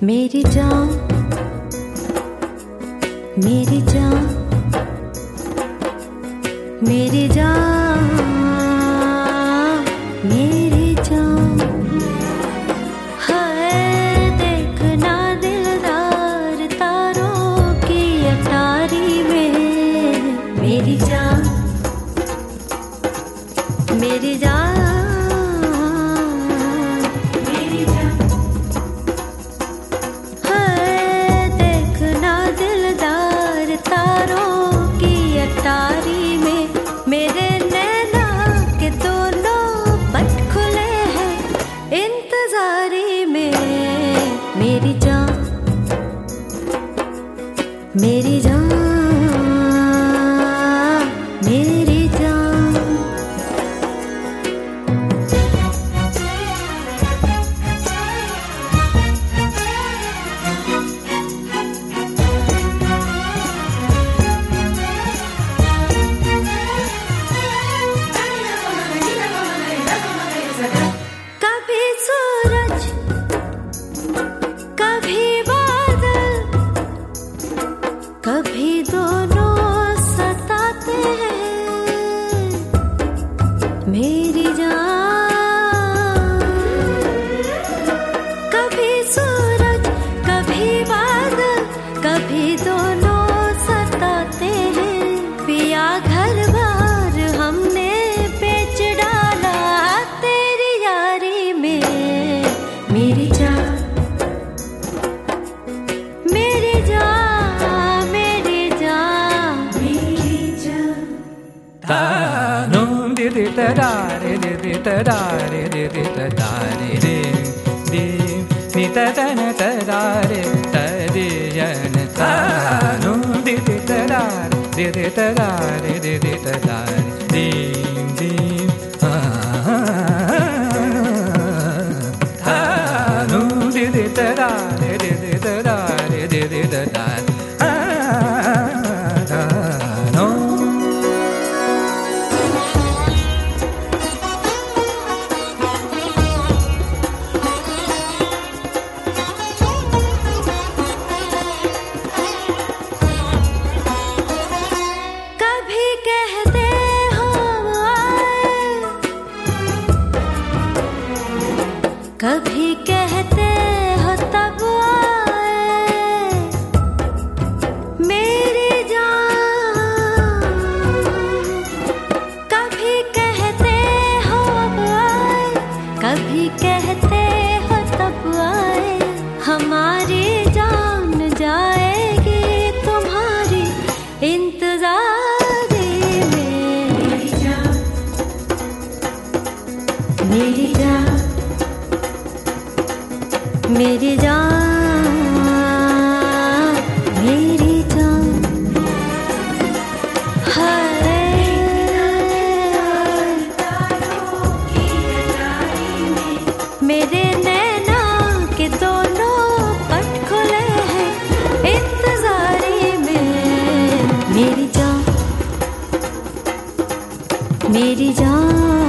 मेरी जान, मेरी जान, मेरी जान, मेरी जान। है देखना दिलदार तारों की अटारी में। मेरी जान, मेरी जान, मेरी जान। है देखना दिलदार तारों की अटारी में। मेरे नैना के दोनों पट खुले हैं इंतजारी में। मेरी जान, मेरी जान, मेरी जान। कभी सूरज, कभी बादल, कभी दोनों सताते हैं मेरी जान। कभी सूरज, कभी बादल, कभी दोनों सताते हैं। पिया घर बार हमने बेच डाला तेरी यारी में। मेरी जान, मेरी जान, मेरी जान, मेरी जान। तानो दीदी तदारे दीदी तदारे दीदी तदारे रे दी नी तदन तदारे तदियन। तानो दीदी तदारे दीदी तदारे दीदी तदारे दी दी। तानो दीदी तदारे दीदी तदारे दीदी तदारे। कभी कहते हो आए, कभी कहते हो तब आए मेरी जान। कभी कहते हो अब आए, कभी कहते हो तब आए। हमारी जान जाएगी तुम्हारी इंतजारी में। मेरी जान, मेरी जान, मेरी जान, मेरी जान। है मेरे नैना के दोनों पट खुले हैं इंतजारी में। मेरी जान, मेरी जान।